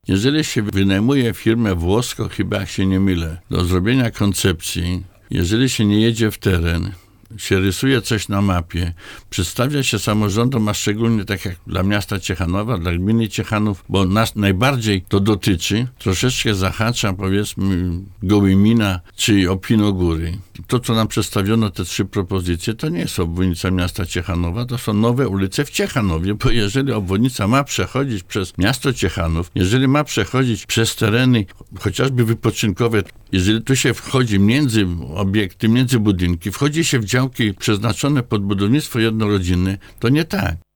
Jeżeli się wynajmuje firmę włoską, chyba jak się nie mylę, do zrobienia koncepcji, jeżeli się nie jedzie w teren, się rysuje coś na mapie, przedstawia się samorządom, a szczególnie tak jak dla miasta Ciechanowa, dla gminy Ciechanów, bo nas najbardziej to dotyczy, troszeczkę zahacza, powiedzmy, Gołymina czy Opinogóry. To, co nam przedstawiono, te 3 propozycje, to nie jest obwodnica miasta Ciechanowa, to są nowe ulice w Ciechanowie, bo jeżeli obwodnica ma przechodzić przez miasto Ciechanów, jeżeli ma przechodzić przez tereny chociażby wypoczynkowe, jeżeli tu się wchodzi między obiekty, między budynki, wchodzi się w działki przeznaczone pod budownictwo jednorodzinne, to nie tak.